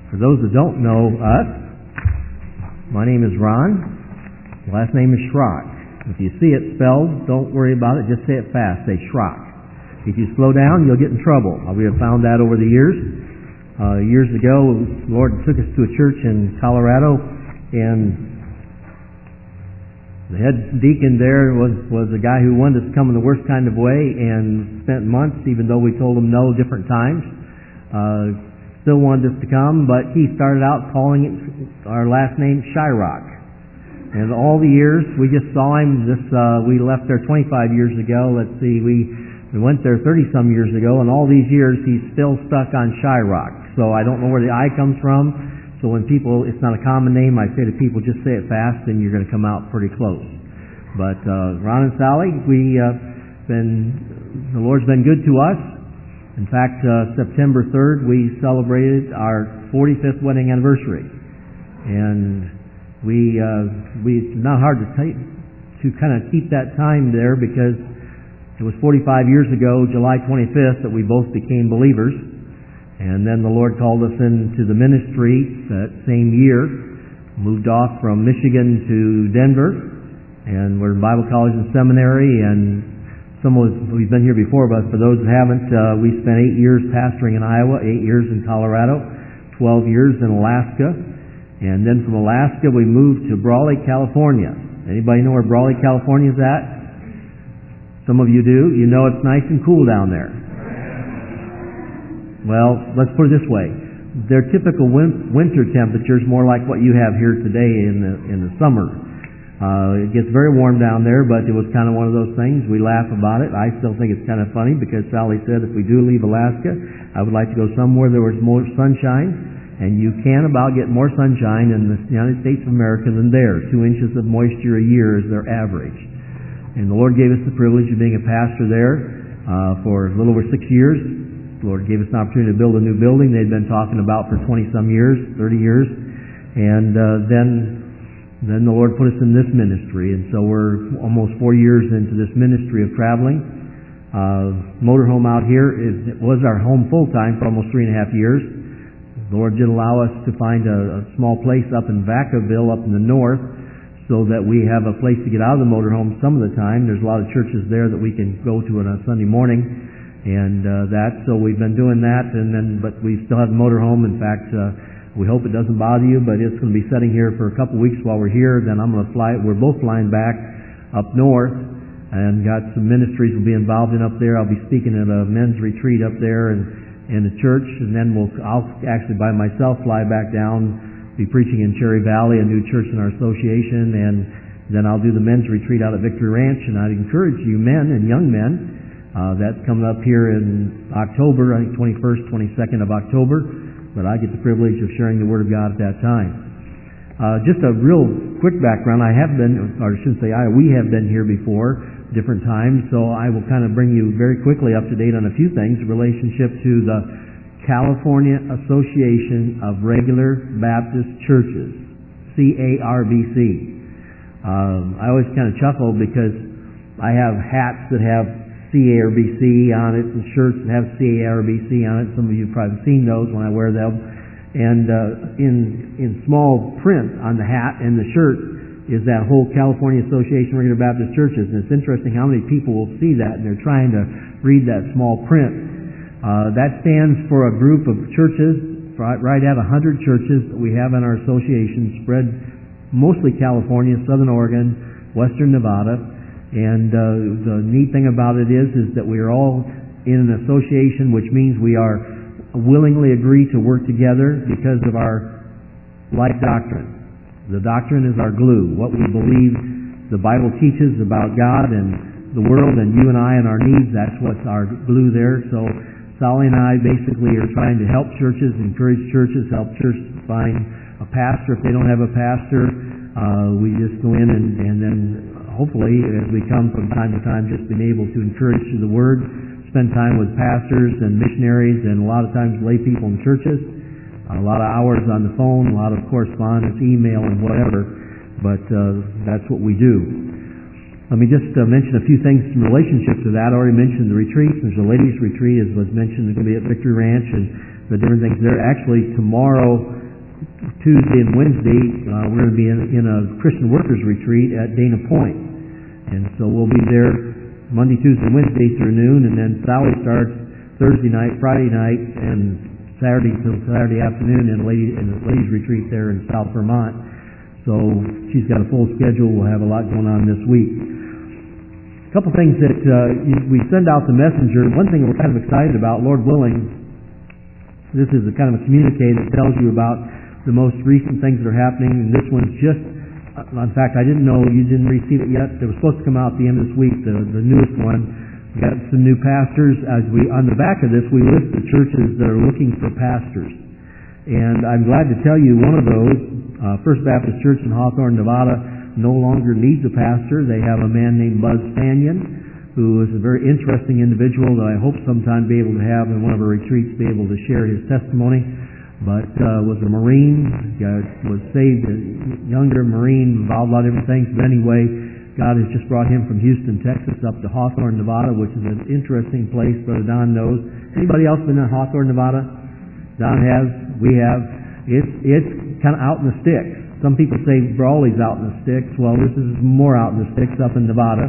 For those that don't know us, my name is Ron. Last name is Schrock. If you see it spelled, don't worry about it. Just say it fast. Say Schrock. If you slow down, you'll get in trouble. We have found that over the years. Years ago, the Lord took us to a church in Colorado, and the head deacon there was a guy who wanted us to come in the worst kind of way, and spent months, even though we told him no different times. Still wanted us to come, but he started out calling it our last name Shyrock. And all the years we just saw him. We left there 25 years ago. Let's see, we went there 30-some years ago, and all these years he's still stuck on Shyrock. So I don't know where the I comes from. So when people, it's not a common name, I say to people, just say it fast, and you're going to come out pretty close. But Ron and Sally, the Lord's been good to us. In fact, September 3rd, we celebrated our 45th wedding anniversary, and it's not hard to kind of keep that time there, because it was 45 years ago, July 25th, that we both became believers. And then the Lord called us into the ministry that same year. Moved off from Michigan to Denver, and we're in Bible college and seminary. And we've been here before, but for those that haven't, we spent 8 years pastoring in Iowa, 8 years in Colorado, 12 years in Alaska, and then from Alaska we moved to Brawley, California. Anybody know where Brawley, California is at? Some of you do. You know it's nice and cool down there. Well, let's put it this way. Their typical winter temperature is more like what you have here today in the summer. It gets very warm down there, but it was kind of one of those things. We laugh about it. I still think it's kind of funny, because Sally said if we do leave Alaska, I would like to go somewhere there was more sunshine, and you can about get more sunshine in the United States of America than there. 2 inches of moisture a year is their average. And the Lord gave us the privilege of being a pastor there for a little over 6 years. The Lord gave us an opportunity to build a new building they'd been talking about for 20-some years, 30 years. And then the Lord put us in this ministry. And so we're almost 4 years into this ministry of traveling. Motorhome out here, it was our home full-time for almost 3.5 years. The Lord did allow us to find a small place up in Vacaville, up in the north, so that we have a place to get out of the motorhome some of the time. There's a lot of churches there that we can go to on a Sunday morning. And so we've been doing that, but we still have the motorhome. In fact, we hope it doesn't bother you, but it's going to be sitting here for a couple of weeks while we're here. Then I'm going to fly. We're both flying back up north, and got some ministries we'll be involved in up there. I'll be speaking at a men's retreat up there and in the church, and then I'll actually by myself fly back down, be preaching in Cherry Valley, a new church in our association, and then I'll do the men's retreat out at Victory Ranch. And I'd encourage you men and young men. That's coming up here in October, I think 21st, 22nd of October, but I get the privilege of sharing the Word of God at that time. Just a real quick background. We have been here before, different times, so I will kind of bring you very quickly up to date on a few things in relationship to the California Association of Regular Baptist Churches, CARBC. I always kind of chuckle because I have hats that have CARBC on it, and shirts that have CARBC on it. Some of you have probably seen those when I wear them. And in small print on the hat and the shirt is that whole California Association of Regular Baptist Churches. And it's interesting how many people will see that, and they're trying to read that small print. That stands for a group of churches, right at 100 churches that we have in our association, spread mostly California, Southern Oregon, Western Nevada. And the neat thing about it is that we are all in an association, which means we are willingly agree to work together because of our like doctrine. The doctrine is our glue. What we believe the Bible teaches about God and the world and you and I and our needs, that's what's our glue there. So Sally and I basically are trying to help churches, encourage churches, help churches find a pastor. If they don't have a pastor, we just go in and then hopefully, as we come from time to time, just being able to encourage through the Word, spend time with pastors and missionaries, and a lot of times lay people in churches, a lot of hours on the phone, a lot of correspondence, email, and whatever, but that's what we do. Let me just mention a few things in relationship to that. I already mentioned the retreats. There's a ladies' retreat, as was mentioned. It's going to be at Victory Ranch, and the different things there. Actually, tomorrow Tuesday and Wednesday, we're going to be in a Christian workers retreat at Dana Point. And so we'll be there Monday, Tuesday, and Wednesday through noon, and then Sally starts Thursday night, Friday night, and Saturday till Saturday afternoon in a ladies retreat there in South Vermont. So she's got a full schedule. We'll have a lot going on this week. A couple things that we send out the messenger. One thing we're kind of excited about, Lord willing, this is a kind of a communique that tells you about the most recent things that are happening. And this one's just, in fact, I didn't know you didn't receive it yet. It was supposed to come out at the end of this week, the newest one. We got some new pastors. On the back of this, we list the churches that are looking for pastors. And I'm glad to tell you one of those, First Baptist Church in Hawthorne, Nevada, no longer needs a pastor. They have a man named Buzz Fanyon, who is a very interesting individual that I hope sometime be able to have in one of our retreats, be able to share his testimony. But was a Marine, was saved, a younger Marine, involved in a lot of different things. But anyway, God has just brought him from Houston, Texas, up to Hawthorne, Nevada, which is an interesting place. Brother Don knows. Anybody else been in Hawthorne, Nevada? Don has. We have. It's kind of out in the sticks. Some people say Brawley's out in the sticks. Well, this is more out in the sticks up in Nevada.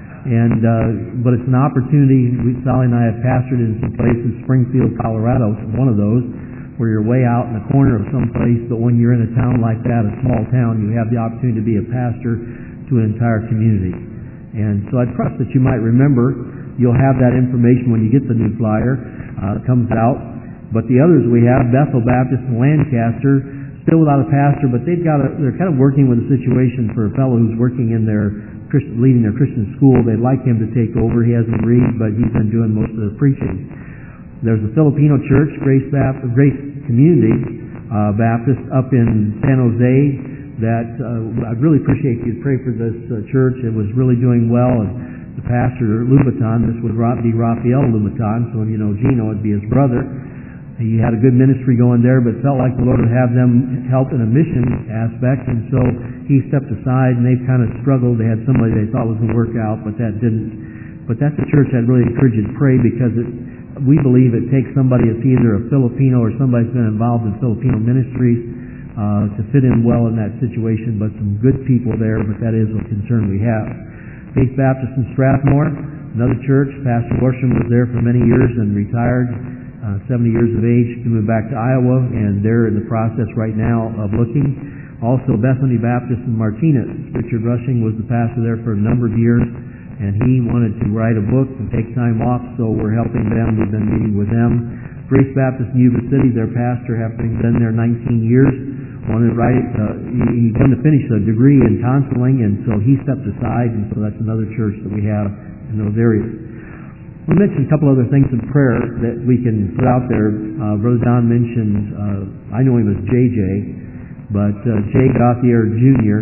And but it's an opportunity. Sally and I have pastored in some places. Springfield, Colorado is one of those, where you're way out in the corner of some place, but when you're in a town like that, a small town, you have the opportunity to be a pastor to an entire community. And so I trust that you might remember. You'll have that information when you get the new flyer. It comes out. But the others we have, Bethel Baptist in Lancaster, still without a pastor, but they're kind of working with a situation for a fellow who's working in leading their Christian school. They'd like him to take over. He hasn't agreed, but he's been doing most of the preaching. There's a Filipino church, Grace Community Baptist up in San Jose that I'd really appreciate you to pray for this church. It was really doing well, and the pastor, Lubaton, this would be Raphael Lubaton, so Gino would be his brother. He had a good ministry going there, but felt like the Lord would have them help in a mission aspect, and so he stepped aside, and they've kind of struggled. They had somebody they thought was going to work out, but that didn't. But that's a church I'd really encourage you to pray, because we believe it takes somebody that's either a Filipino or somebody that's been involved in Filipino ministries to fit in well in that situation, but some good people there, but that is a concern we have. Faith Baptist in Strathmore, another church. Pastor Worsham was there for many years and retired. 70 years of age, to move back to Iowa, and they're in the process right now of looking. Also, Bethany Baptist in Martinez. Richard Rushing was the pastor there for a number of years, and he wanted to write a book and take time off, so we're helping them. We've been meeting with them. Grace Baptist in Yuba City, their pastor, having been there 19 years, wanted to write. He wanted to finish a degree in counseling, and so he stepped aside, and so that's another church that we have in those areas. We mentioned a couple other things in prayer that we can put out there. Brother Don mentioned, I know him as JJ, but Jay Gauthier Jr.,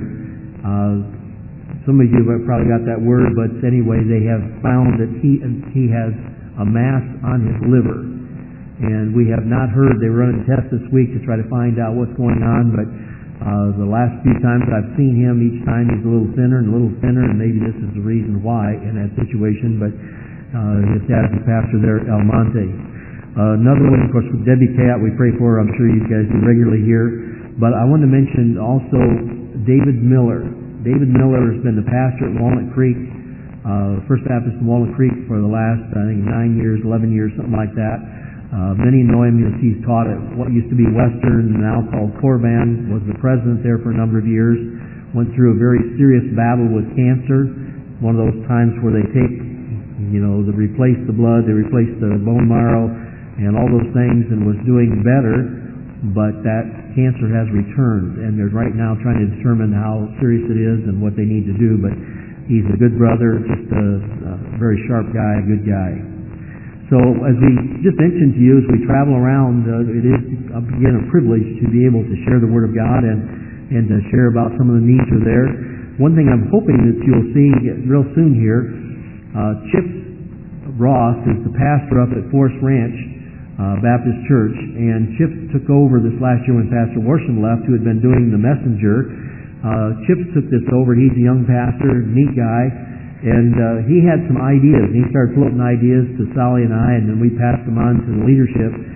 some of you have probably got that word, but anyway, they have found that he has a mass on his liver. And we have not heard, they were running a test this week to try to find out what's going on, but the last few times I've seen him, each time he's a little thinner, and maybe this is the reason why in that situation, but his dad is the pastor there at El Monte. Another one, of course, Debbie Cat, we pray for her. I'm sure you guys do regularly here. But I want to mention also David Miller. David Miller has been the pastor at Walnut Creek, First Baptist in Walnut Creek for the last, I think, 9 years, 11 years, something like that. Many know him as he's taught at what used to be Western, now called Corban, was the president there for a number of years, went through a very serious battle with cancer, one of those times where they take they replace the blood, they replace the bone marrow, and all those things, and was doing better, but that cancer has returned, and they're right now trying to determine how serious it is and what they need to do, but he's a good brother, just a very sharp guy, a good guy. So as we just mentioned to you, as we travel around, it is, again, a privilege to be able to share the Word of God and to share about some of the needs that are there. One thing I'm hoping that you'll see real soon here, Chip Ross is the pastor up at Forest Ranch Baptist Church, and Chip took over this last year when Pastor Worsham left, who had been doing the messenger. Chip took this over. He's a young pastor, neat guy, and he had some ideas. He started floating ideas to Sally and I, and then we passed them on to the leadership.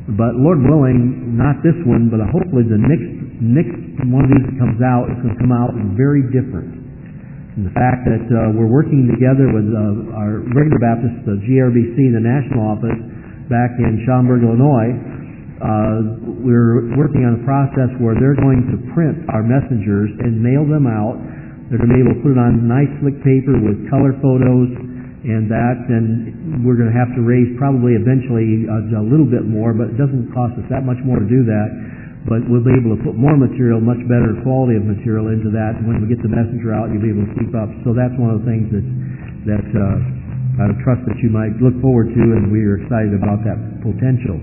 But Lord willing, not this one, but hopefully the next one of these that comes out is going to come out very different. And the fact that we're working together with our regular Baptist, the GRBC, the national office, back in Schaumburg, Illinois, we're working on a process where they're going to print our messengers and mail them out. They're going to be able to put it on nice slick paper with color photos and that, and we're going to have to raise probably eventually a little bit more, but it doesn't cost us that much more to do that. But we'll be able to put more material, much better quality of material into that. And when we get the messenger out, you'll be able to keep up. So that's one of the things that I trust that you might look forward to, and we are excited about that potential.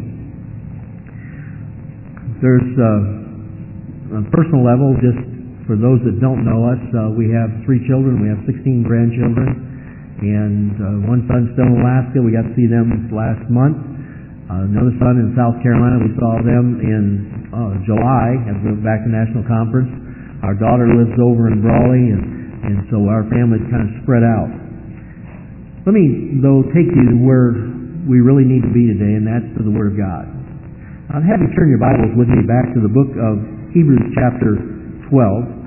There's on a personal level, just for those that don't know us, we have 3 children. We have 16 grandchildren. And one son's still in Alaska. We got to see them last month. Another son in South Carolina. We saw them in July as we went back to National Conference. Our daughter lives over in Brawley, and so our family's kind of spread out. Let me, though, take you to where we really need to be today, and that's to the Word of God. I'll have you turn your Bibles with me back to the book of Hebrews chapter 12.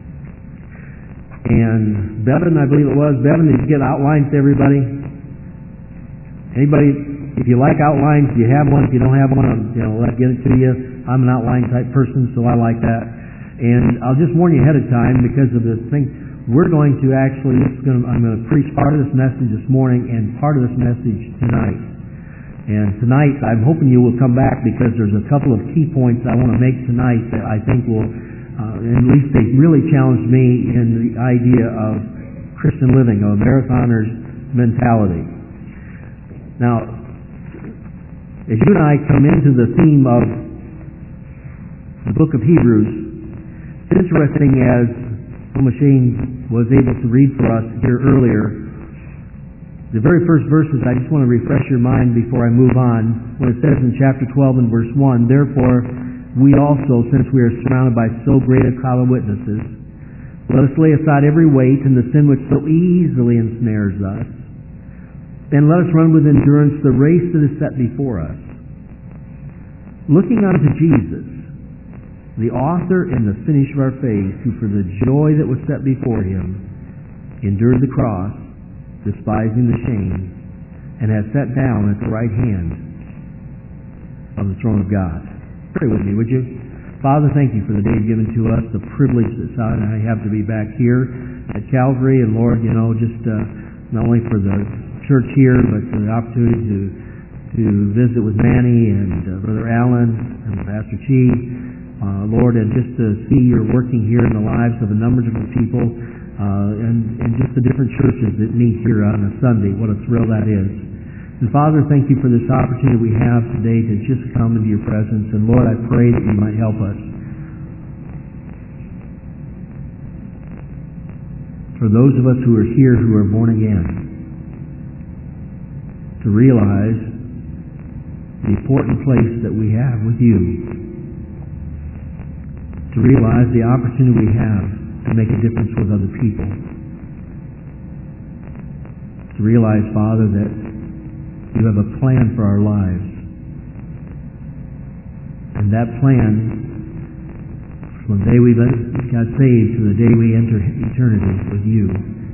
And Bevan, I believe it was, Bevan, did you get outlines to everybody? Anybody, if you like outlines, do you have one? If you don't have one, let's get it to you. I'm an outline type person, so I like that. And I'll just warn you ahead of time because of the thing. We're going to actually, I'm going to preach part of this message this morning and part of this message tonight. And tonight, I'm hoping you will come back because there's a couple of key points I want to make tonight that I think will at least they really challenged me in the idea of Christian living, of a marathoner's mentality. Now, as you and I come into the theme of the book of Hebrews, it's interesting as Machine was able to read for us here earlier. The very first verses, I just want to refresh your mind before I move on. When it says in chapter 12 and verse 1, therefore, we also, since we are surrounded by so great a cloud of witnesses, let us lay aside every weight and the sin which so easily ensnares us, and let us run with endurance the race that is set before us, looking unto Jesus, the author and the finisher of our faith, who for the joy that was set before him endured the cross, despising the shame, and has sat down at the right hand of the throne of God. Pray with me, would you? Father, thank you for the day you've given to us, the privilege that Sally and I have to be back here at Calvary, and Lord, just not only for the church here, but for the opportunity to visit with Manny and Brother Allen and Pastor Chi, Lord, and just to see you're working here in the lives of a number of different people, and just the different churches that meet here on a Sunday. What a thrill that is. And Father, thank you for this opportunity we have today to just come into your presence. And Lord, I pray that you might help us. For those of us who are here who are born again, to realize the important place that we have with you, to realize the opportunity we have to make a difference with other people, to realize, Father, that you have a plan for our lives. And that plan, from the day we got saved to the day we enter eternity with you.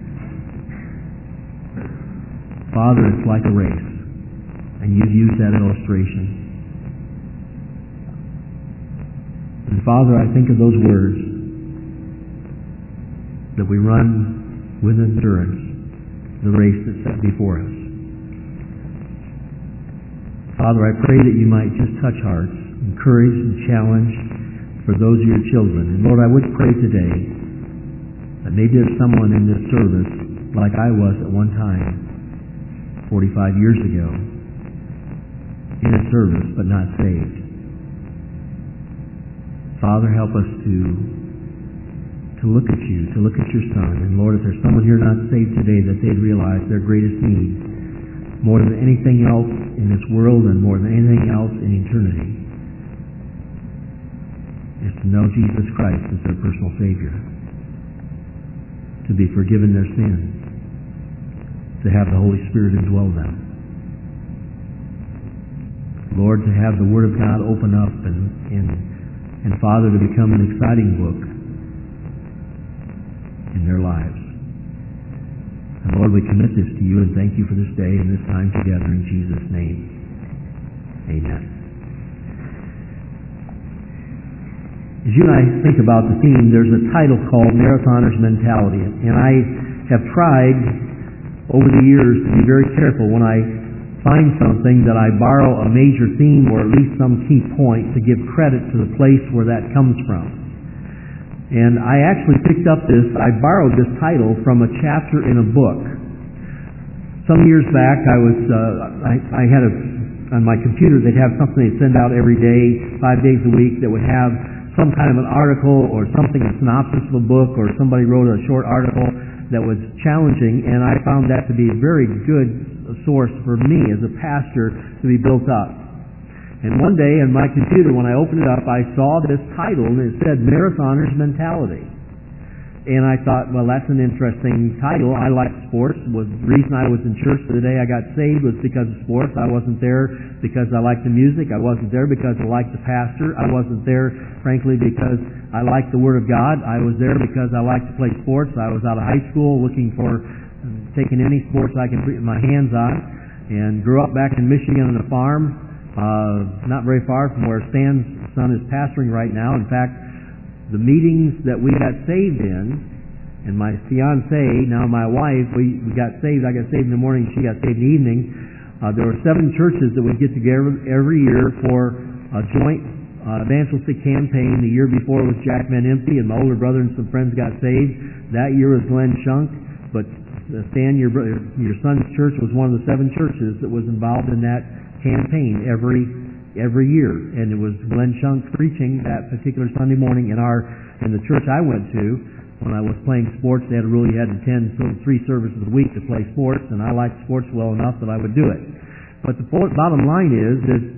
Father, it's like a race. And you've used that illustration. And Father, I think of those words that we run with endurance, the race that's set before us. Father, I pray that you might just touch hearts, encourage and challenge for those of your children. And Lord, I would pray today that maybe there's someone in this service like I was at one time, 45 years ago, in a service but not saved. Father, help us to look at you, to look at your Son. And Lord, if there's someone here not saved today, that they'd realize their greatest need, more than anything else in this world and more than anything else in eternity, is to know Jesus Christ as their personal Savior, to be forgiven their sins, to have the Holy Spirit indwell them. Lord, to have the Word of God open up and Father, to become an exciting book in their lives. And Lord, we commit this to you and thank you for this day and this time together in Jesus' name. Amen. As you and I think about the theme, there's a title called Marathoner's Mentality. And I have tried over the years to be very careful when I find something that I borrow a major theme or at least some key point to give credit to the place where that comes from. And I actually picked up I borrowed this title from a chapter in a book. Some years back I had on my computer, they'd have something they'd send out every day, 5 days a week, that would have some kind of an article or something, a synopsis of a book, or somebody wrote a short article that was challenging, and I found that to be a very good source for me as a pastor to be built up. And one day on my computer, when I opened it up, I saw this title, and it said Marathoner's Mentality. And I thought, well, that's an interesting title. I like sports. The reason I was in church the day I got saved was because of sports. I wasn't there because I liked the music. I wasn't there because I liked the pastor. I wasn't there, frankly, because I liked the Word of God. I was there because I liked to play sports. I was out of high school looking for taking any sports I could put my hands on, and grew up back in Michigan on a farm, not very far from where Stan's son is pastoring right now. In fact, the meetings that we got saved in, and my fiancée, now my wife, we got saved. I got saved in the morning, she got saved in the evening. There were 7 churches that would get together every year for a joint evangelistic campaign. The year before was Jack Van Impe, and my older brother and some friends got saved. That year was Glenn Shunk, but Stan, your son's church was one of the 7 churches that was involved in that campaign every year, and it was Glenn Shunk preaching that particular Sunday morning in the church I went to. When I was playing sports, they had to attend 3 services a week to play sports, and I liked sports well enough that I would do it. But the bottom line is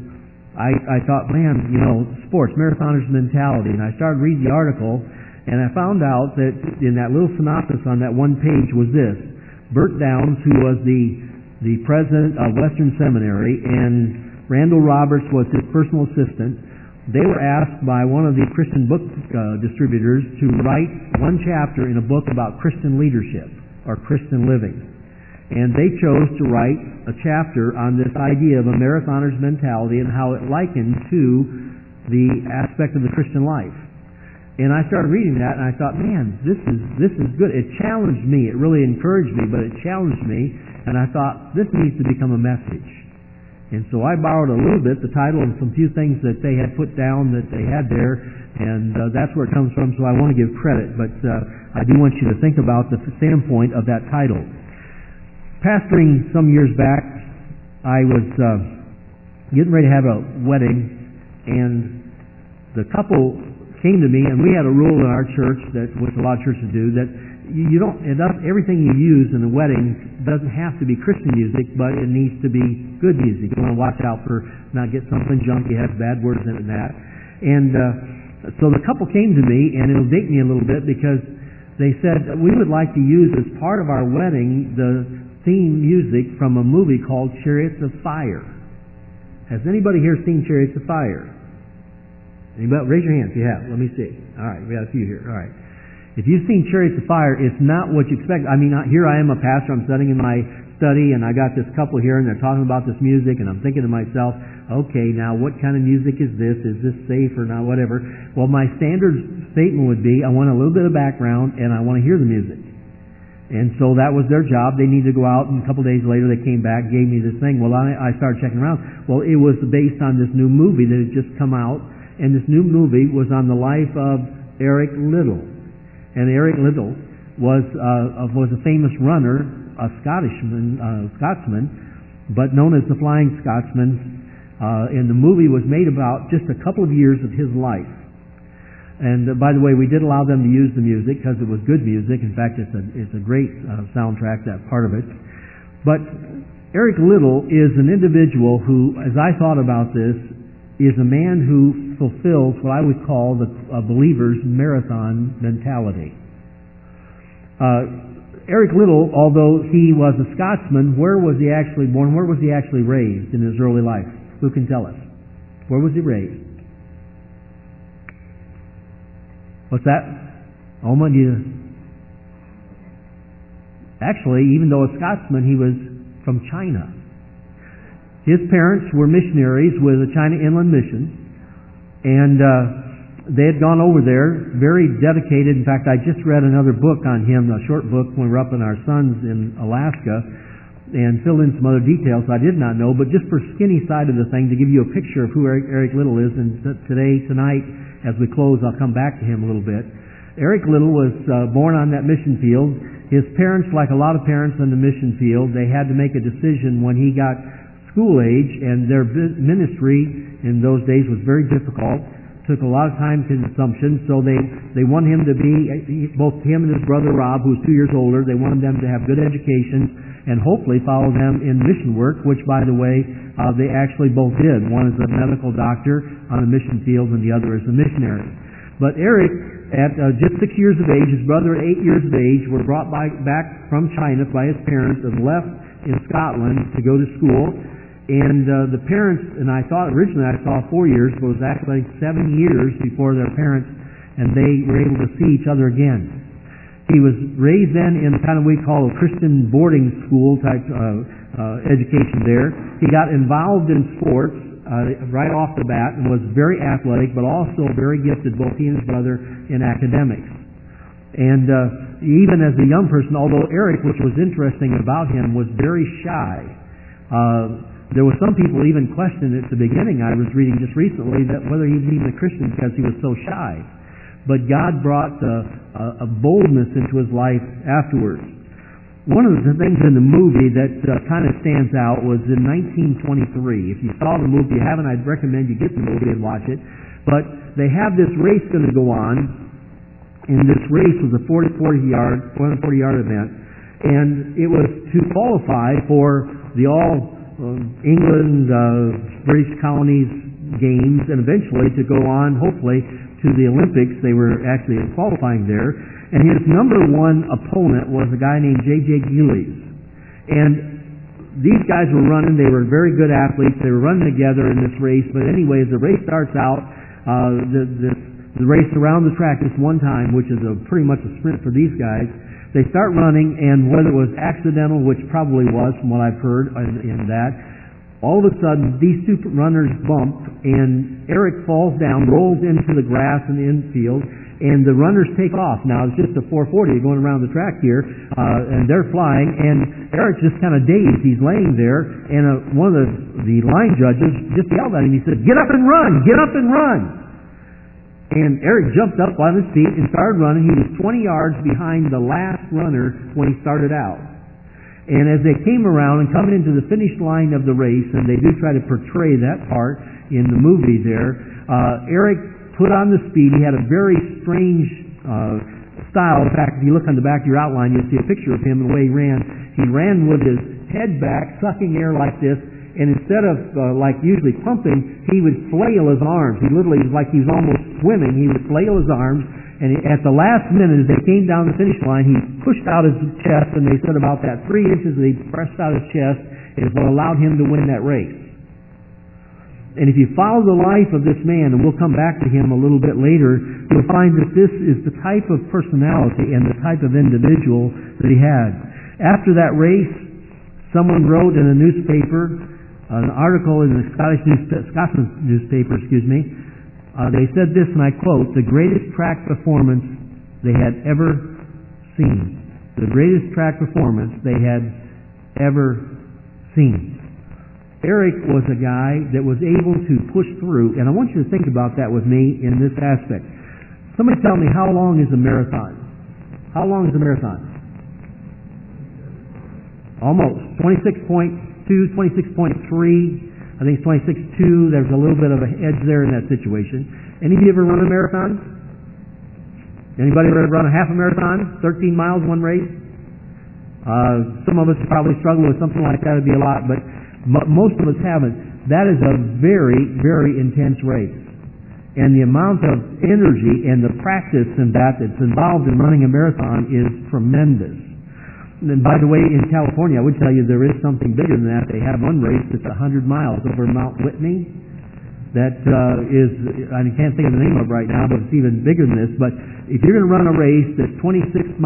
I thought, man, sports, Marathoner's Mentality, and I started reading the article, and I found out that in that little synopsis on that one page was this: Bert Downs, who was the president of Western Seminary, and Randall Roberts was his personal assistant. They were asked by one of the Christian book distributors to write one chapter in a book about Christian leadership or Christian living. And they chose to write a chapter on this idea of a marathoner's mentality and how it likened to the aspect of the Christian life. And I started reading that, and I thought, man, this is good. It challenged me. It really encouraged me, but it challenged me. And I thought, this needs to become a message. And so I borrowed a little bit, the title, and some few things that they had put down that they had there, and that's where it comes from, so I want to give credit. But I do want you to think about the standpoint of that title. Pastoring some years back, I was getting ready to have a wedding, and the couple came to me, and we had a rule in our church, which a lot of churches do, that everything you use in a wedding doesn't have to be Christian music, but it needs to be good music. You want to watch out for not get something junky, has bad words in it and that. And so the couple came to me, and it'll date me a little bit because they said, we would like to use as part of our wedding the theme music from a movie called Chariots of Fire. Has anybody here seen Chariots of Fire? Anybody? Raise your hand if you have. Let me see. All right, we got a few here. All right. If you've seen Chariots of Fire, it's not what you expect. I mean, here I am, a pastor. I'm sitting in my study, and I got this couple here, and they're talking about this music, and I'm thinking to myself, okay, now what kind of music is this? Is this safe or not? Whatever. Well, my standard statement would be, I want a little bit of background, and I want to hear the music. And so that was their job. They needed to go out, and a couple days later they came back, gave me this thing. Well, I started checking around. Well, it was based on this new movie that had just come out, and this new movie was on the life of Eric Liddell. And Eric Liddell was a famous runner, a Scotsman, but known as the Flying Scotsman. And the movie was made about just a couple of years of his life. And by the way, we did allow them to use the music because it was good music. In fact, it's a great soundtrack, that part of it. But Eric Liddell is an individual who, as I thought about this, is a man who fulfills what I would call the believer's marathon mentality. Eric Liddell, although he was a Scotsman, where was he actually born? Where was he actually raised in his early life? Who can tell us? Where was he raised? What's that? Actually, even though a Scotsman, he was from China. His parents were missionaries with the China Inland Mission, and they had gone over there, very dedicated. In fact, I just read another book on him, a short book, when we were up in our sons in Alaska, and filled in some other details I did not know, but just for skinny side of the thing, to give you a picture of who Eric Liddell is, and tonight, as we close, I'll come back to him a little bit. Eric Liddell was born on that mission field. His parents, like a lot of parents in the mission field, they had to make a decision when he got school age, and their ministry in those days was very difficult. Took a lot of time consumption, so they wanted him to be, both him and his brother Rob, who was 2 years older, they wanted them to have good educations and hopefully follow them in mission work, which, by the way, they actually both did. One is a medical doctor on the mission field, and the other is a missionary. But Eric, at just 6 years of age, his brother at 8 years of age, were brought back from China by his parents and left in Scotland to go to school. And the parents, and originally I saw 4 years, but it was actually 7 years before their parents, and they were able to see each other again. He was raised then in kind of what we call a Christian boarding school type education there. He got involved in sports right off the bat and was very athletic, but also very gifted, both he and his brother, in academics. And even as a young person, although Eric, which was interesting about him, was very shy. There were some people even questioned at the beginning, I was reading just recently, that whether he was even a Christian because he was so shy. But God brought a boldness into his life afterwards. One of the things in the movie that kind of stands out was in 1923. If you saw the movie, if you haven't, I'd recommend you get the movie and watch it. But they have this race going to go on, and this race was a 440-yard event, and it was to qualify for the England, British colonies games, and eventually to go on, hopefully, to the Olympics. They were actually qualifying there. And his number one opponent was a guy named J.J. Gillies. And these guys were running. They were very good athletes. They were running together in this race. But anyways, the race starts out, the race around the track this one time, which is pretty much a sprint for these guys. They start running, and whether it was accidental, which probably was from what I've heard in that, all of a sudden these two runners bump, and Eric falls down, rolls into the grass in the infield, and the runners take off. Now, it's just a 440 going around the track here, and they're flying, and Eric's just kind of dazed. He's laying there, and one of the line judges just yelled at him. He said, "Get up and run! Get up and run!" And Eric jumped up on his feet and started running. He was 20 yards behind the last runner when he started out. And as they came around and coming into the finish line of the race, and they do try to portray that part in the movie there, Eric put on the speed. He had a very strange style. In fact, if you look on the back of your outline, you'll see a picture of him and the way he ran. He ran with his head back, sucking air like this, and instead of like usually pumping, he would flail his arms. He literally was like he was almost swimming. He would flail his arms, and at the last minute, as they came down the finish line, he pushed out his chest, and they said about that 3 inches that he pressed out his chest is what allowed him to win that race. And if you follow the life of this man, and we'll come back to him a little bit later, you'll find that this is the type of personality and the type of individual that he had. After that race, someone wrote in a newspaper, an article in the Scotsman newspaper, they said this, and I quote, "The greatest track performance they had ever seen." The greatest track performance they had ever seen. Eric was a guy that was able to push through, and I want you to think about that with me in this aspect. Somebody tell me, how long is a marathon? How long is a marathon? Almost. 26.2, 26.3, I think it's 26.2. There's a little bit of an edge there in that situation. Any of you ever run a marathon? Anybody ever run a half a marathon? 13 miles, one race? Some of us probably struggle with something like that. It'd be a lot, but most of us haven't. That is a very, very intense race. And the amount of energy and the practice in that's involved in running a marathon is tremendous. And by the way, in California, I would tell you there is something bigger than that. They have one race that's 100 miles over Mount Whitney. that is, I can't think of the name of it right now, but it's even bigger than this. But if you're going to run a race that's 26.2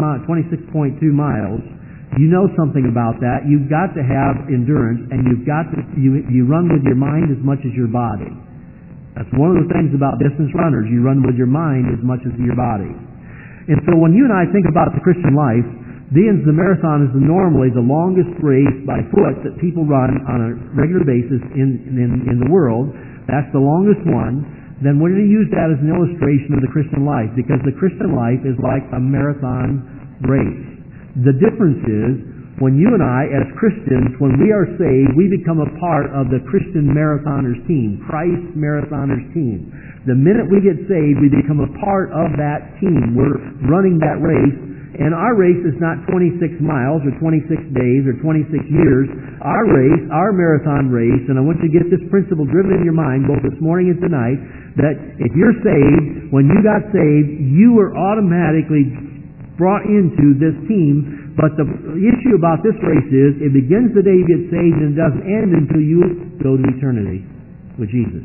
miles, you know something about that. You've got to have endurance, and you've got to you run with your mind as much as your body. That's one of the things about distance runners. You run with your mind as much as your body. And so when you and I think about the Christian life, the marathon is normally the longest race by foot that people run on a regular basis in the world. That's the longest one. Then we're going to use that as an illustration of the Christian life, because the Christian life is like a marathon race. The difference is, when you and I, as Christians, when we are saved, we become a part of the Christian marathoners team, Christ marathoners team. The minute we get saved, we become a part of that team. We're running that race. And our race is not 26 miles or 26 days or 26 years. Our race, our marathon race, and I want you to get this principle driven in your mind both this morning and tonight, that if you're saved, when you got saved, you were automatically brought into this team. But the issue about this race is, it begins the day you get saved and it doesn't end until you go to eternity with Jesus.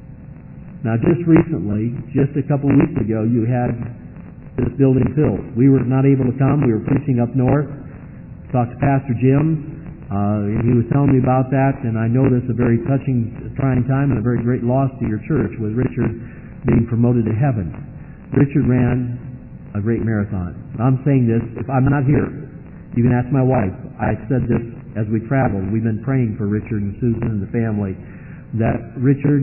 Now just recently, just a couple of weeks ago, you had this building filled. We were not able to come. We were preaching up north. Talked to Pastor Jim, and he was telling me about that, and I know this is a very touching, trying time and a very great loss to your church with Richard being promoted to heaven. Richard ran a great marathon. I'm saying this, if I'm not here, you can ask my wife. I said this as we traveled. We've been praying for Richard and Susan and the family, that Richard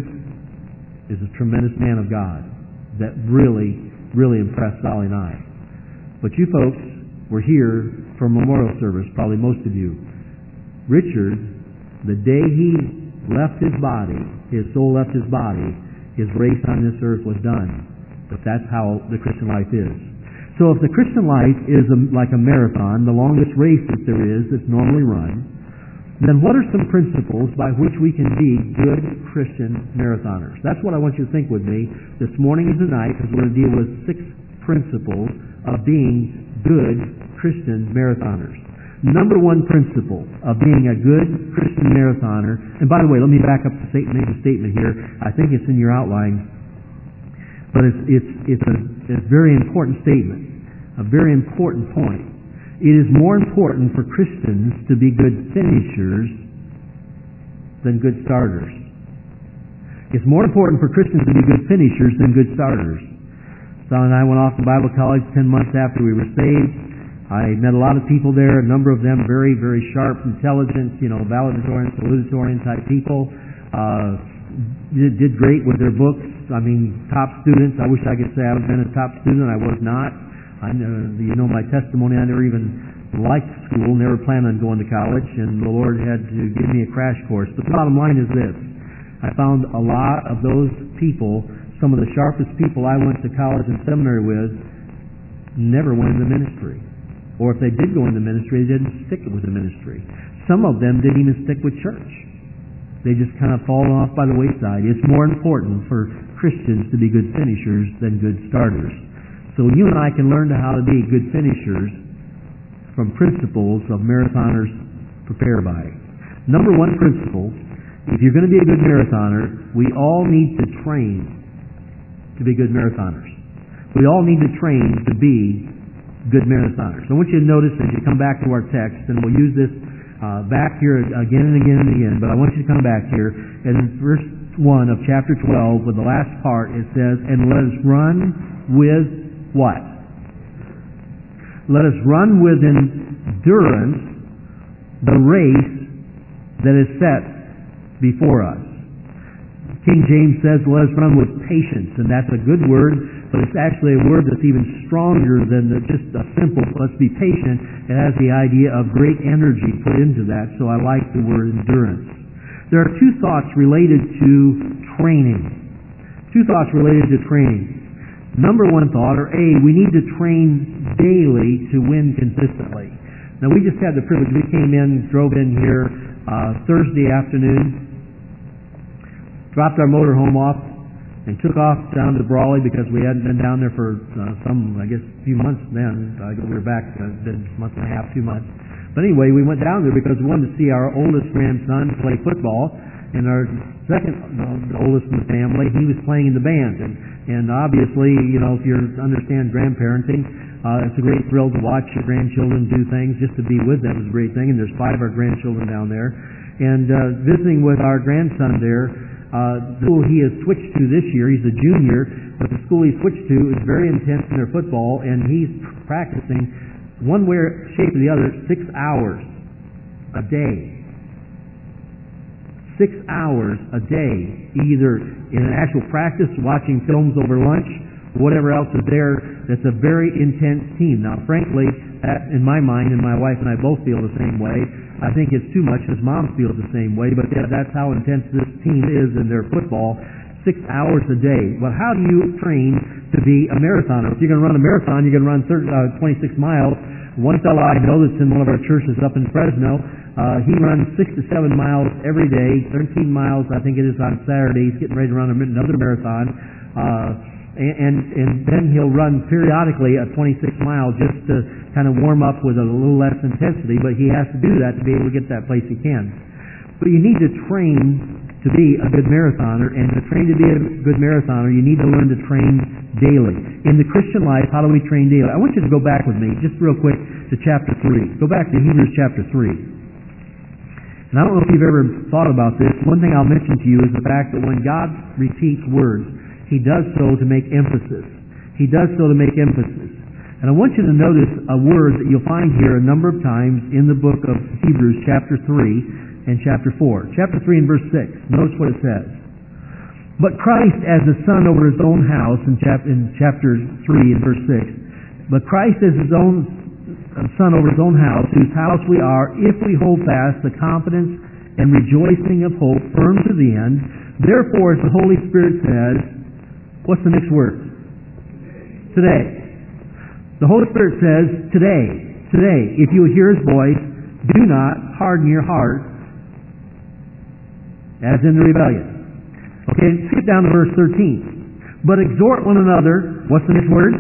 is a tremendous man of God that really impressed Sally and I. But you folks were here for a memorial service, probably most of you. Richard, the day he left his body, his soul left his body, his race on this earth was done. But that's how the Christian life is. So if the Christian life is like a marathon, the longest race that there is that's normally run, then what are some principles by which we can be good Christian marathoners? That's what I want you to think with me this morning and tonight, because we're going to deal with 6 principles of being good Christian marathoners. Number 1 principle of being a good Christian marathoner, and by the way, let me back up to make a statement here. I think it's in your outline, but it's a very important statement, a very important point. It is more important for Christians to be good finishers than good starters. It's more important for Christians to be good finishers than good starters. Sal and I went off to Bible college 10 months after we were saved. I met a lot of people there, a number of them very, very sharp, intelligent, valedictorian, salutatorian type people. Did great with their books. I mean, top students. I wish I could say I've been a top student. I was not. I know my testimony. I never even liked school, never planned on going to college, and the Lord had to give me a crash course. But the bottom line is this. I found a lot of those people, some of the sharpest people I went to college and seminary with, never went into ministry. Or if they did go into ministry, they didn't stick with the ministry. Some of them didn't even stick with church. They just kind of fallen off by the wayside. It's more important for Christians to be good finishers than good starters. So you and I can learn how to be good finishers from principles of marathoners prepare by. Number 1 principle, if you're going to be a good marathoner, we all need to train to be good marathoners. We all need to train to be good marathoners. I want you to notice as you come back to our text, and we'll use this back here again and again and again, but I want you to come back here. In verse 1 of chapter 12, with the last part, it says, "And let us run with" what? Let us run with endurance the race that is set before us. King James says, let us run with patience, and that's a good word, but it's actually a word that's even stronger than just a simple, let's be patient. It has the idea of great energy put into that, so I like the word endurance. There are 2 thoughts related to training. 2 thoughts related to training. Number 1 thought, or A, we need to train daily to win consistently. Now, we just had the privilege. We drove in here Thursday afternoon, dropped our motorhome off, and took off down to Brawley because we hadn't been down there for few months then. We were back, been a month and a half, 2 months. But anyway, we went down there because we wanted to see our oldest grandson play football, and our second, the oldest in the family, he was playing in the band. And obviously, if you understand grandparenting, it's a great thrill to watch your grandchildren do things. Just to be with them is a great thing. And there's 5 of our grandchildren down there. And visiting with our grandson there, the school he has switched to this year, he's a junior, but the school he switched to is very intense in their football, and he's practicing one way, shape, or the other, 6 hours a day. 6 hours a day, either in an actual practice, watching films over lunch, whatever else is there. That's a very intense team. Now, frankly, that, in my mind, and my wife and I both feel the same way. I think it's too much. His mom feels the same way, but that's how intense this team is in their football. 6 hours a day. Well, how do you train to be a marathoner? If you're going to run a marathon, you're going to run 26 miles. One fellow I know that's in one of our churches up in Fresno, he runs 6 to 7 miles every day, 13 miles, I think it is, on Saturday. He's getting ready to run another marathon. And then he'll run periodically a 26 mile just to kind of warm up with a little less intensity, but he has to do that to be able to get that place he can. But you need to train to be a good marathoner, and to train to be a good marathoner, you need to learn to train daily. In the Christian life, how do we train daily? I want you to go back with me, just real quick, to chapter 3. Go back to Hebrews chapter 3. And I don't know if you've ever thought about this. One thing I'll mention to you is the fact that when God repeats words, He does so to make emphasis. He does so to make emphasis. And I want you to notice a word that you'll find here a number of times in the book of Hebrews chapter 3 and chapter 4. Chapter 3 and verse 6. Notice what it says. But Christ as the son over his own house, in chapter 3 and verse 6. But Christ as his own son over his own house, whose house we are, if we hold fast the confidence and rejoicing of hope firm to the end. Therefore, as the Holy Spirit says, what's the next word? Today. The Holy Spirit says, today, if you hear His voice, do not harden your heart as in the rebellion. Okay, skip down to verse 13. But exhort one another, what's the next word?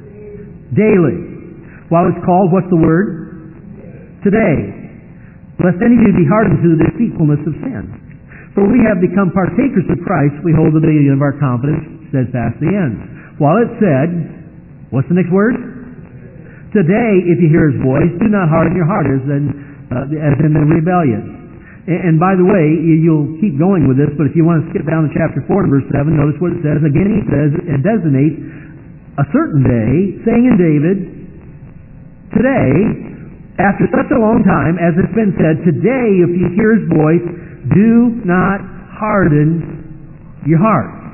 Daily. While it's called, what's the word? Today. Lest any of you be hardened to the deceitfulness of sin. For we have become partakers of Christ, we hold the beginning of our confidence steadfast to the end. While it said, what's the next word? Today, if you hear His voice, do not harden your heart as in the rebellion. And by the way, you'll keep going with this, but if you want to skip down to chapter 4 and verse 7, notice what it says. Again, he says, and designates a certain day, saying in David, today, after such a long time, as it's been said, today, if you hear His voice, do not harden your heart.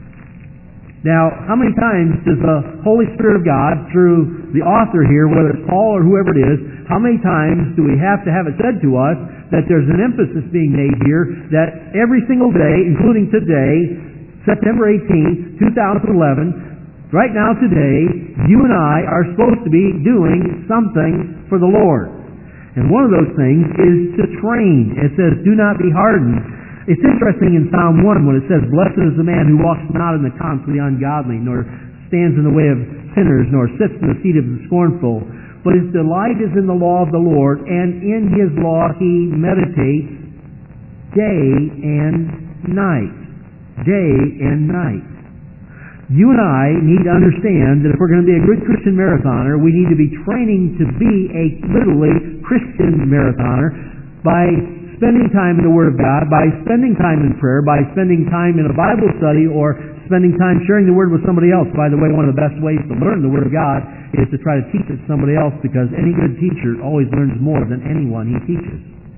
Now, how many times does the Holy Spirit of God, through the author here, whether it's Paul or whoever it is, how many times do we have to have it said to us that there's an emphasis being made here that every single day, including today, September 18th, 2011, right now today, you and I are supposed to be doing something for the Lord. And one of those things is to train. It says, do not be hardened. It's interesting in Psalm 1 when it says, blessed is the man who walks not in the counsel of the ungodly, nor stands in the way of sinners, nor sits in the seat of the scornful. But his delight is in the law of the Lord, and in His law he meditates day and night. Day and night. You and I need to understand that if we're going to be a good Christian marathoner, we need to be training to be a literally Christian marathoner by spending time in the Word of God, by spending time in prayer, by spending time in a Bible study, or spending time sharing the Word with somebody else. By the way, one of the best ways to learn the Word of God is to try to teach it to somebody else, because any good teacher always learns more than anyone he teaches.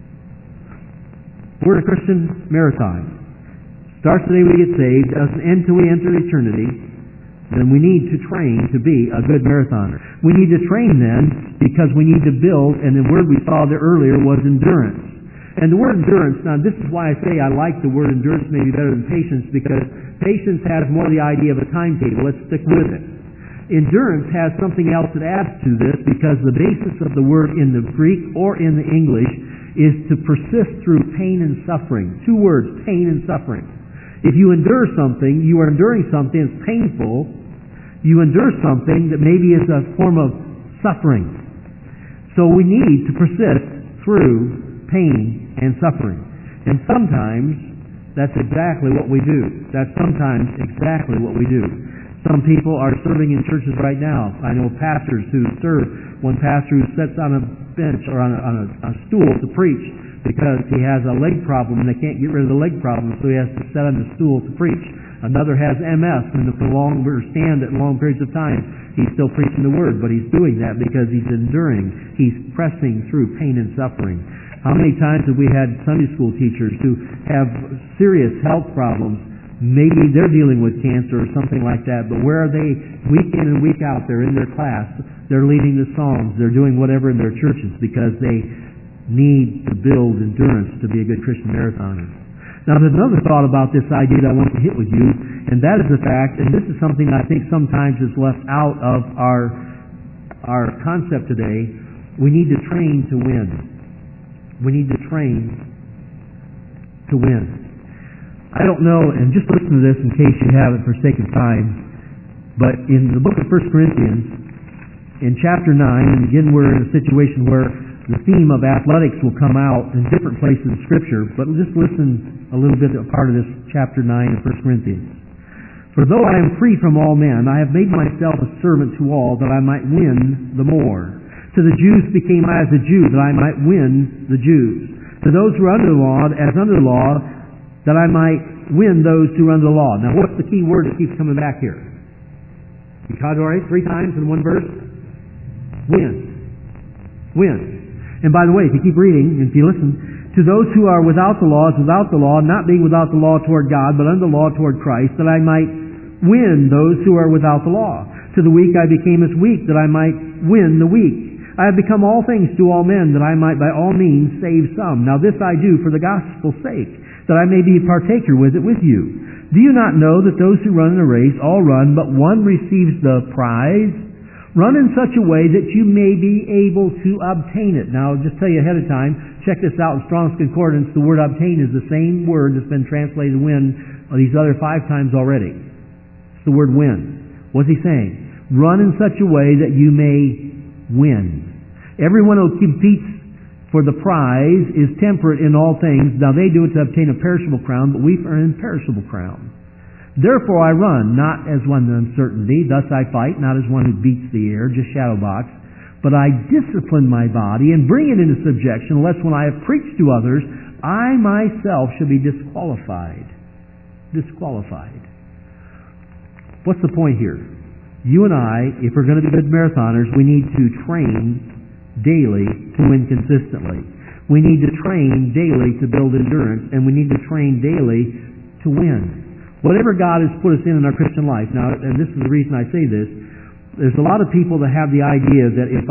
We're a Christian marathon. Starts the day we get saved, doesn't end till we enter eternity. Then we need to train to be a good marathoner. We need to train then because we need to build, and the word we saw there earlier was endurance. And the word endurance, now this is why I say I like the word endurance maybe better than patience, because patience has more the idea of a timetable. Let's stick with it. Endurance has something else that adds to this, because the basis of the word in the Greek or in the English is to persist through pain and suffering. Two words, pain and suffering. If you endure something, you are enduring something that's painful. You endure something that maybe is a form of suffering. So we need to persist through pain and suffering. And sometimes That's exactly what we do. That's sometimes exactly what we do. Some people are serving in churches right now. I know pastors who serve. One pastor who sits on a bench or on a stool to preach because he has a leg problem and they can't get rid of the leg problem, so he has to sit on the stool to preach. Another has MS and can no longer stand at long periods of time. He's still preaching the Word, but he's doing that because he's enduring. He's pressing through pain and suffering. How many times have we had Sunday school teachers who have serious health problems? Maybe they're dealing with cancer or something like that, but where are they week in and week out? They're in their class. They're leading the songs. They're doing whatever in their churches because they need to build endurance to be a good Christian marathoner. Now, there's another thought about this idea that I want to hit with you, and that is the fact, and this is something I think sometimes is left out of our concept today, we need to train to win. We need to train to win. I don't know, and just listen to this in case you haven't for sake of time, but in the book of 1 Corinthians, in chapter 9, and again we're in a situation where the theme of athletics will come out in different places in Scripture, but just listen a little bit, a part of this chapter 9 of 1 Corinthians. For though I am free from all men, I have made myself a servant to all, that I might win the more. To the Jews became I as a Jew, that I might win the Jews. To those who are under the law, as under the law, that I might win those who are under the law. Now what's the key word that keeps coming back here? Ikadore, 3 times in one verse? Win. Win. And by the way, if you keep reading, if you listen, to those who are without the law, not being without the law toward God, but under the law toward Christ, that I might win those who are without the law. To the weak I became as weak, that I might win the weak. I have become all things to all men, that I might by all means save some. Now this I do for the gospel's sake, that I may be a partaker with it with you. Do you not know that those who run in a race all run, but one receives the prize? Run in such a way that you may be able to obtain it. Now, I'll just tell you ahead of time, check this out in Strong's Concordance. The word obtain is the same word that's been translated win these other 5 times already. It's the word win. What's he saying? Run in such a way that you may win. Everyone who competes for the prize is temperate in all things. Now they do it to obtain a perishable crown, but we earn an imperishable crown. Therefore I run, not as one in uncertainty. Thus I fight, not as one who beats the air, just shadow box. But I discipline my body and bring it into subjection, lest when I have preached to others, I myself shall be disqualified. Disqualified. What's the point here? You and I, if we're going to be good marathoners, we need to train daily to win consistently. We need to train daily to build endurance, and we need to train daily to win. Whatever God has put us in our Christian life, now, and this is the reason I say this, there's a lot of people that have the idea that the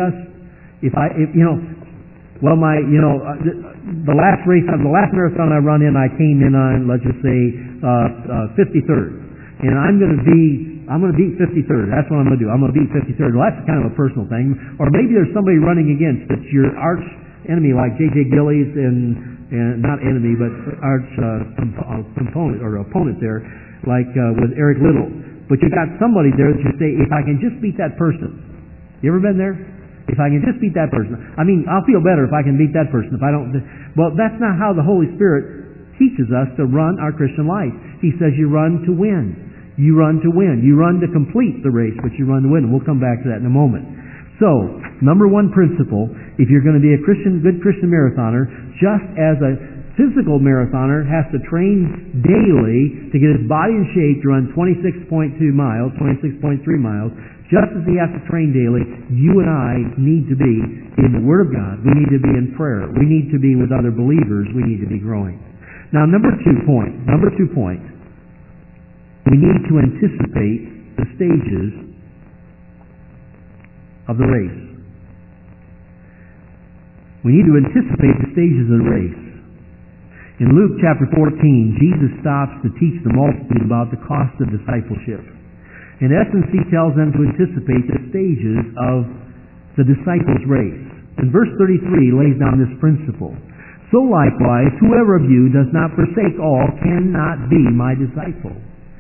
last marathon I run in, I came in on, let's just say, 53rd. And I'm going to beat 53rd. That's what I'm going to do. I'm going to beat 53rd. Well, that's kind of a personal thing. Or maybe there's somebody running against that's your arch enemy, like J.J. Gillies and not enemy, but arch component or opponent there, like with Eric Little. But you got somebody there that you say, if I can just beat that person. You ever been there? If I can just beat that person. I mean, I'll feel better if I can beat that person. If I don't, well, that's not how the Holy Spirit teaches us to run our Christian life. He says you run to win. You run to win. You run to complete the race, but you run to win. And we'll come back to that in a moment. So, number one principle, if you're going to be a good Christian marathoner, just as a physical marathoner has to train daily to get his body in shape to run 26.2 miles, 26.3 miles, just as he has to train daily, you and I need to be in the Word of God. We need to be in prayer. We need to be with other believers. We need to be growing. Now, number two point. We need to anticipate the stages of the race. We need to anticipate the stages of the race. In Luke chapter 14, Jesus stops to teach the multitude about the cost of discipleship. In essence, he tells them to anticipate the stages of the disciples' race. And verse 33 lays down this principle. So likewise, whoever of you does not forsake all cannot be my disciple.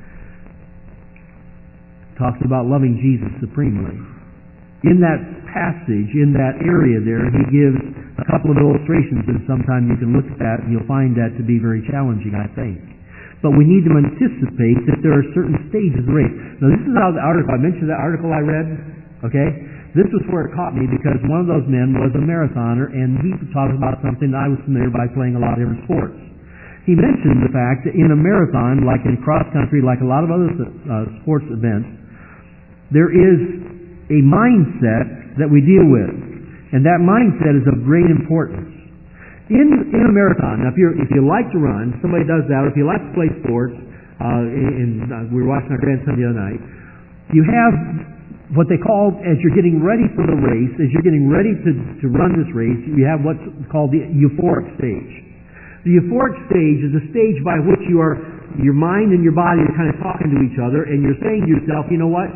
Talks about loving Jesus supremely. In that passage, in that area there, he gives a couple of illustrations, and sometime you can look at that and you'll find that to be very challenging, I think. But we need to anticipate that there are certain stages of the race. Now, this is how the article, I mentioned that article I read, okay? This was where it caught me because one of those men was a marathoner, and he talked about something that I was familiar by playing a lot of different sports. He mentioned the fact that in a marathon, like in cross country, like a lot of other sports events, there is a mindset that we deal with, and that mindset is of great importance. In a marathon, now if you like to run, somebody does that, or if you like to play sports, we were watching our grandson the other night, you have what they call, as you're getting ready for the race, as you're getting ready to run this race, you have what's called the euphoric stage. The euphoric stage is a stage by which your mind and your body are kind of talking to each other, and you're saying to yourself, you know what,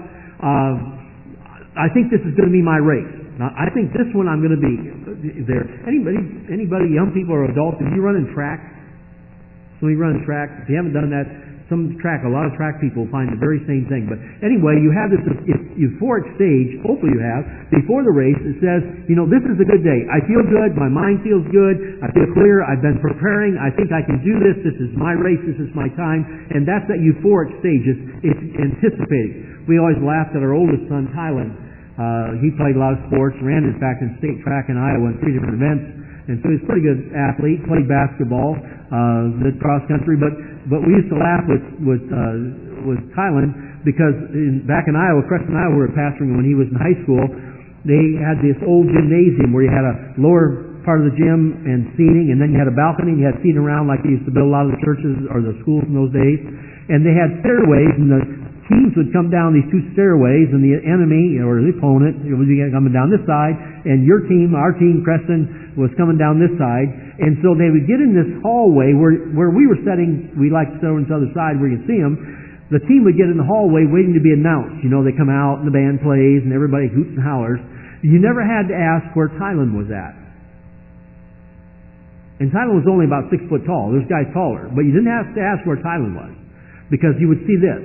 I think this is going to be my race. Now, I think this one I'm going to be there. Anybody, young people or adults, if you run in track, so you run in track, if you haven't done that, a lot of track people find the very same thing. But anyway, you have this euphoric stage, hopefully you have, before the race. It says, you know, this is a good day. I feel good. My mind feels good. I feel clear. I've been preparing. I think I can do this. This is my race. This is my time. And that's that euphoric stage. It's anticipating. We always laughed at our oldest son, Tylen. He played a lot of sports, ran in fact in state track in Iowa in 3 different events, and so he's a pretty good athlete. Played basketball, did cross country, but we used to laugh with Tylen because back in Iowa, Creston, Iowa, we were pastoring when he was in high school. They had this old gymnasium where you had a lower part of the gym and seating, and then you had a balcony and you had seating around like they used to build a lot of the churches or the schools in those days. And they had stairways, and the teams would come down these 2 stairways, and the enemy or the opponent was coming down this side, and your team, our team, Creston, was coming down this side. And so they would get in this hallway where we were sitting. We like to sit on each other's side where you can see them. The team would get in the hallway waiting to be announced. You know, they come out and the band plays and everybody hoots and hollers. You never had to ask where Tylen was at. And Tylen was only about 6 foot tall. There's guys taller, but you didn't have to ask where Tylen was because you would see this.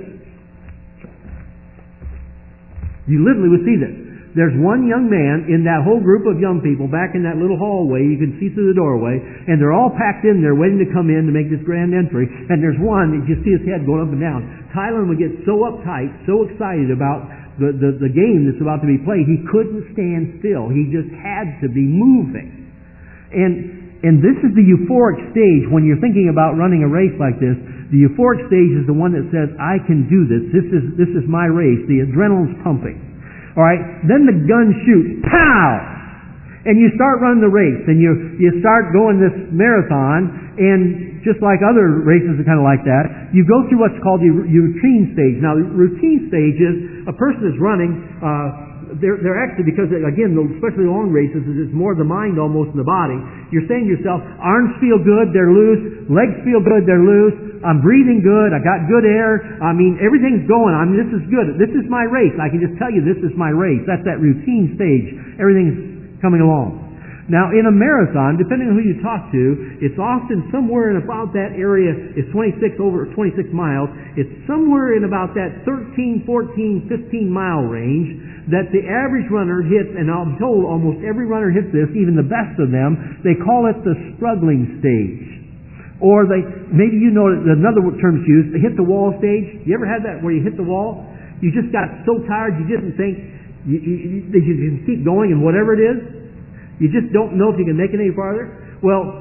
You literally would see this. There's one young man in that whole group of young people back in that little hallway. You can see through the doorway, and they're all packed in there waiting to come in to make this grand entry. And there's one, you see his head going up and down. Tylen would get so uptight, so excited about the game that's about to be played, he couldn't stand still. He just had to be moving. And this is the euphoric stage when you're thinking about running a race like this. The euphoric stage is the one that says, I can do this. This is my race. The adrenaline's pumping. All right. Then the gun shoots. Pow! And you start running the race. And you start going this marathon. And just like other races are kind of like that, you go through what's called the routine stage. Now, the routine stage is a person is running. They're actually, because again, especially long races, it's more the mind almost than the body. You're saying to yourself, arms feel good, they're loose. Legs feel good, they're loose. I'm breathing good. I got good air. I mean, everything's going. This is good. This is my race. I can just tell you this is my race. That's that routine stage. Everything's coming along. Now, in a marathon, depending on who you talk to, it's often somewhere in about that area. It's over 26 miles. It's somewhere in about that 13, 14, 15 mile range that the average runner hits, and I'm told almost every runner hits this, even the best of them. They call it the struggling stage. Or maybe you know another term's used, the hit the wall stage. You ever had that where you hit the wall? You just got so tired you didn't think you can keep going and whatever it is. You just don't know if you can make it any farther. Well,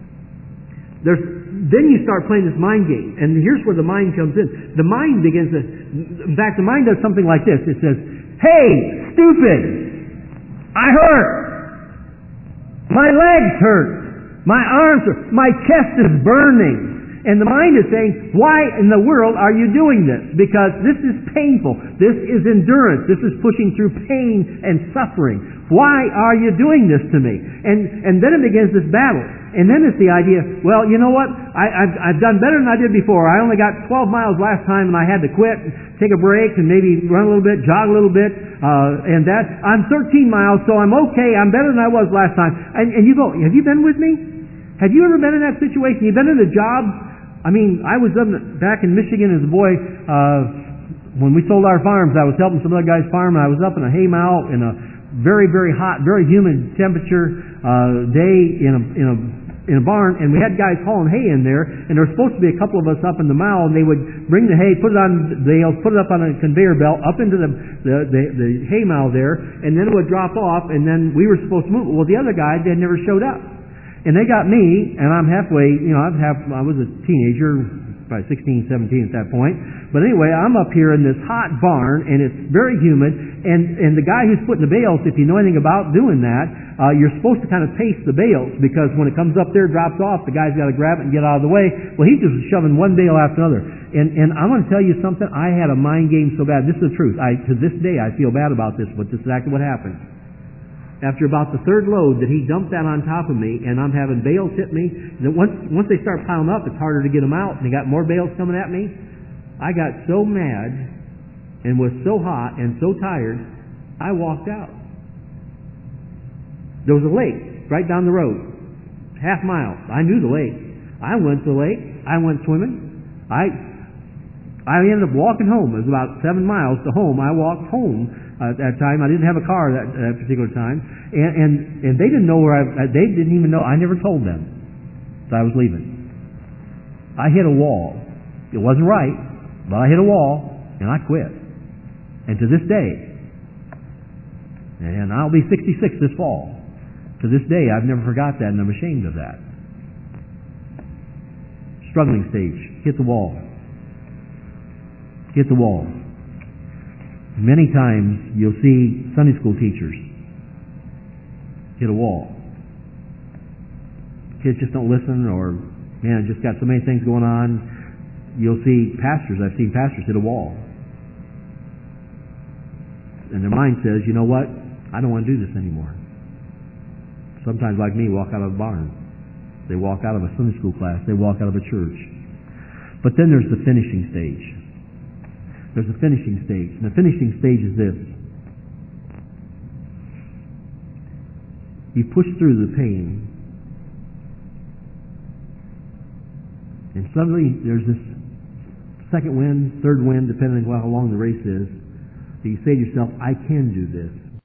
then you start playing this mind game. And here's where the mind comes in. The mind begins to, in fact, the mind does something like this. It says, hey, stupid, I hurt. My legs hurt. My arms hurt. My chest is burning. And the mind is saying, why in the world are you doing this? Because this is painful. This is endurance. This is pushing through pain and suffering. Why are you doing this to me? And then it begins this battle. And then it's the idea, well, you know what? I've done better than I did before. I only got 12 miles last time and I had to quit, take a break and maybe run a little bit, jog a little bit, and that. I'm 13 miles, so I'm okay. I'm better than I was last time. And you go, have you been with me? Have you ever been in that situation? You've been in a job? I mean, I was back in Michigan as a boy. When we sold our farms, I was helping some other guy's farm, and I was up in a haymow in a very, very hot, very humid temperature day in a barn, and we had guys hauling hay in there, and there were supposed to be a couple of us up in the mow, and they would bring the hay, put it on bales, put it up on a conveyor belt, up into the hay mow there, and then it would drop off, and then we were supposed to move. Well, the other guys, they had never showed up. And they got me, and I'm halfway, I was a teenager, probably 16, 17 at that point. But anyway, I'm up here in this hot barn, and it's very humid, and the guy who's putting the bales, if you know anything about doing that, you're supposed to kind of pace the bales, because when it comes up there, drops off, the guy's got to grab it and get out of the way. Well, he's just shoving one bale after another. And I'm going to tell you something, I had a mind game so bad. This is the truth. To this day, I feel bad about this, but this is exactly what happened. After about the third load that he dumped that on top of me, and I'm having bales hit me, and once they start piling up, it's harder to get them out, and they got more bales coming at me. I got so mad and was so hot and so tired, I walked out. There was a lake right down the road, half mile. I knew the lake. I went to the lake. I went swimming. I ended up walking home. It was about 7 miles to home. I walked home. At that time, I didn't have a car that particular time, and they didn't know they didn't even know. I never told them that I was leaving. I hit a wall. It wasn't right, but I hit a wall, and I quit. And to this day, and I'll be 66 this fall. To this day, I've never forgot that, and I'm ashamed of that. Struggling stage. Hit the wall. Hit the wall. Many times you'll see Sunday school teachers hit a wall. Kids just don't listen, or, man, just got so many things going on. You'll see pastors, I've seen pastors hit a wall. And their mind says, you know what, I don't want to do this anymore. Sometimes, like me, walk out of a barn. They walk out of a Sunday school class. They walk out of a church. But then there's the finishing stage. There's a finishing stage. And the finishing stage is this. You push through the pain, and suddenly there's this second wind, third wind, depending on how long the race is. So you say to yourself, I can do this.